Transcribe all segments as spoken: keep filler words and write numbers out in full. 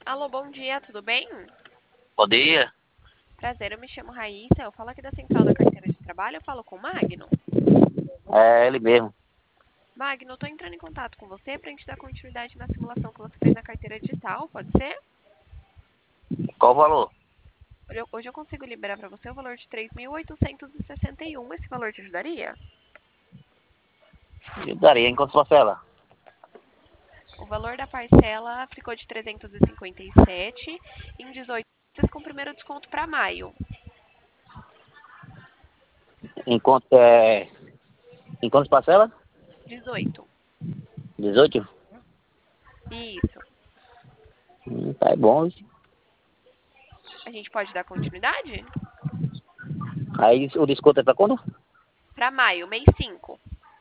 Alô, bom dia, tudo bem? Bom dia. Prazer, eu me chamo Raíssa, eu falo aqui da Central da Carteira de Trabalho, eu falo com o Magno. É ele mesmo. Magno, eu tô entrando em contato com você pra gente dar continuidade na simulação que você fez na carteira digital, pode ser? Qual o valor? Hoje eu, hoje eu consigo liberar pra você o valor de três mil oitocentos e sessenta e um, esse valor te ajudaria? Eu daria em quantas parcelas? O valor da parcela ficou de trezentos e cinquenta e sete em dezoito vezes com o primeiro desconto para maio. Em, quant- é, em quantas parcelas? dezoito. dezoito? Isso. Hum, tá é bom. Isso. A gente pode dar continuidade? Aí o desconto é pra quando? Para maio, mês cinco.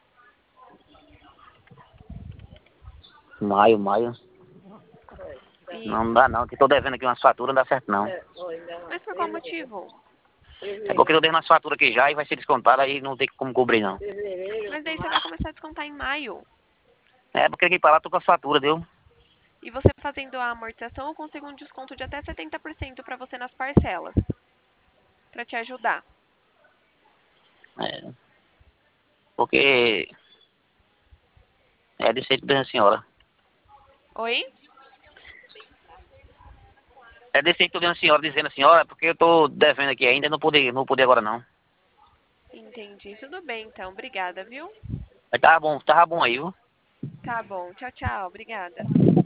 Maio, maio. Não Isso. dá não, que tô devendo aqui umas faturas, não dá certo não. Mas por qual motivo? É porque eu tô devendo umas faturas aqui já e vai ser descontado, aí não tem como cobrir não. Mas daí você vai começar a descontar em maio. É porque aqui pra lá tô com as faturas, deu? E você fazendo a amortização, eu consigo um desconto de até setenta por cento para você nas parcelas. Para te ajudar. É, porque é desse jeito mesmo, senhora. Oi? É desse jeito que eu dei a senhora dizendo, senhora, porque eu tô devendo aqui ainda, não pude, não pude agora não. Entendi. Tudo bem, então. Obrigada, viu? Mas tava bom, tava bom aí, viu? Tá bom. Tchau, tchau. Obrigada.